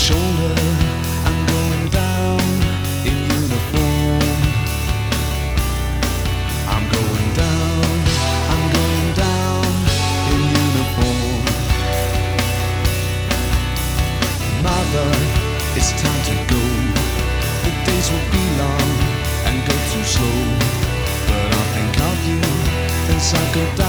shoulder, I'm going down in uniform. I'm going down in uniform. Mother, it's time to go. The days will be long and go too slow, but I'll think of you as I go down